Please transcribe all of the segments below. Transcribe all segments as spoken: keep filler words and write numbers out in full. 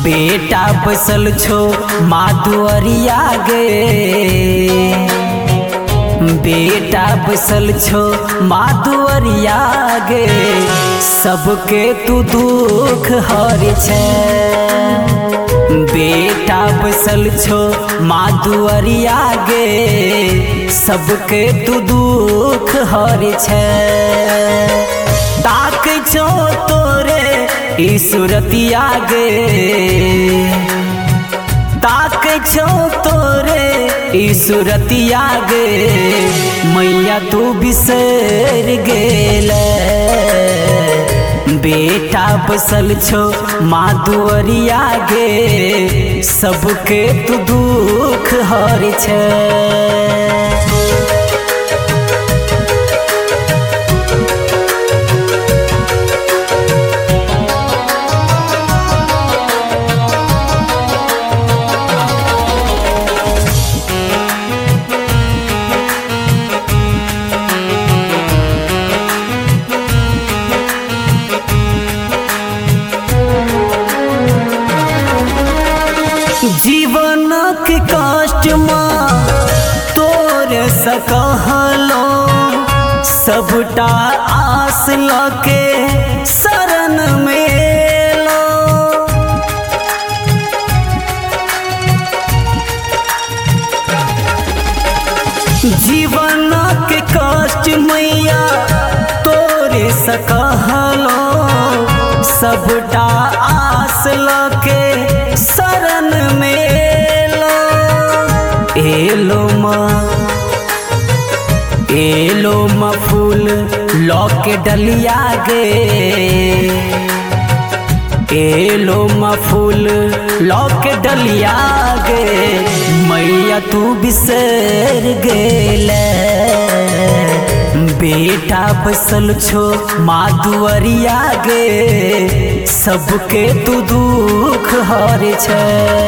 बेटा बसल छो माँ दुआरिया गे, बेटा बसल छो माँ दुआरिया गे, सबके तू दुख हरे छे। बेटा बसल छो माँ दुआरिया गे, सबके तू दुख हरे छे। ताक छो तोरे ई सूरतिया गे, ताक छो तोरे ई सूरतिया गे, मैया तू बिसर गेले। बेटा बसल छो माँ दुआरिया गे, सबके तू दुख हरे छे। जीवन के कष्ट माँ तोरे सकहलो, सबटा आस लके शरण में लो। जीवन के कष्ट मैया तोरे सकहलो, सबटा आस लके शरण में लो। एलो माँ एलो माँ फूल लौके डलिया गे, एलो माँ फूल लौके डलिया गे, मैया तू बिसर गेले। बेटा बसल छो माँ दुआरिया गे, सबके तू दुख हरे छे।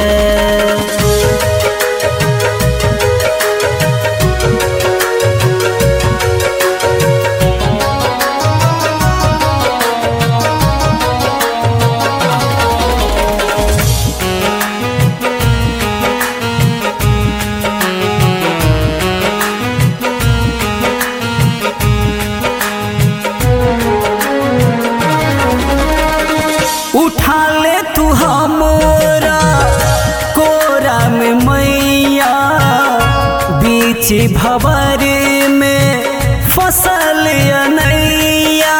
उठा ले तू हमरा कोरा में मैया, बीच भंवर में फसल अनैया।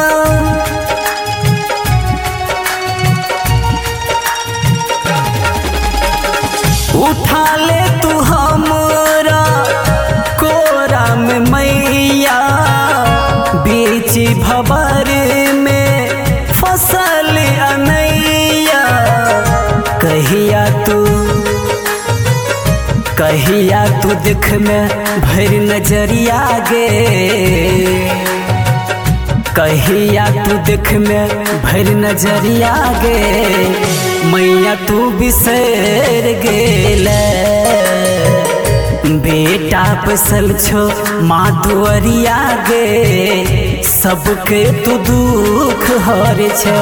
उठा ले तू हमरा कोरा में मैया, बीच भंवर में फसल अनैया। कहिया तू कहिया तू दिख में भर नजरिया गे, कहिया तू दिख में भर नजरिया गे, मैया तू बिसर गेले। बेटा बसल छो माँ दुआरिया गे, सबके तू दुख हरे छे।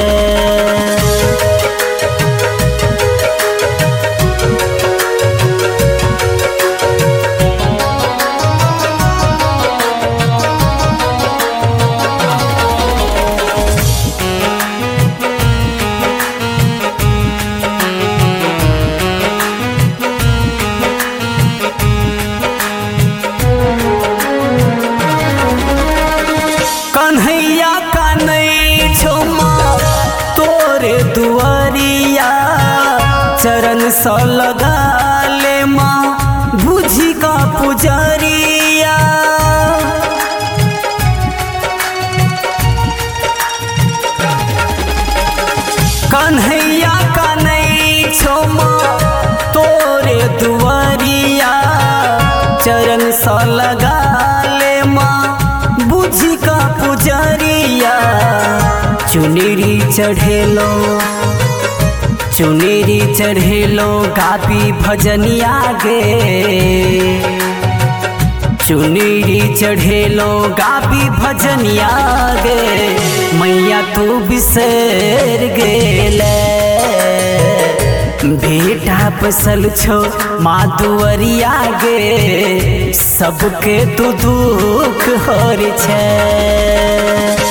कन्हैया का नहीं छो माँ तोरे दुआरिया, चरण सा लगा ले माँ बुझी का पुजारिया। कन्हैया का नहीं छो माँ तोरे दुआरिया, चरण सा लगा ले माँ बुझी का पुजारिया। चुनरी चढ़ेलो चुनरी चढ़ेलो गापी भजनिया गे, चुनरी चढ़ेलो गापी भजनिया गे, मैया तू बिसर गेले। बेटा बसल छो माँ दुआरिया गे सबके तू दुख हर छै।